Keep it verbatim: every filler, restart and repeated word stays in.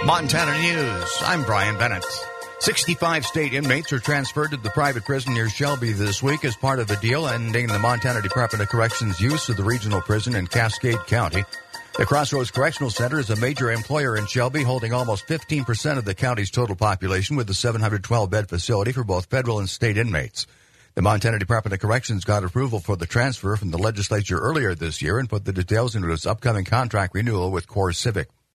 Montana News. I'm Brian Bennett. sixty-five state inmates are transferred to the private prison near Shelby this week as part of the deal ending the Montana Department of Corrections' use of the regional prison in Cascade County. The Crossroads Correctional Center is a major employer in Shelby, holding almost fifteen percent of the county's total population with a seven hundred twelve bed facility for both federal and state inmates. The Montana Department of Corrections got approval for the transfer from the legislature earlier this year and put the details into its upcoming contract renewal with CoreCivic.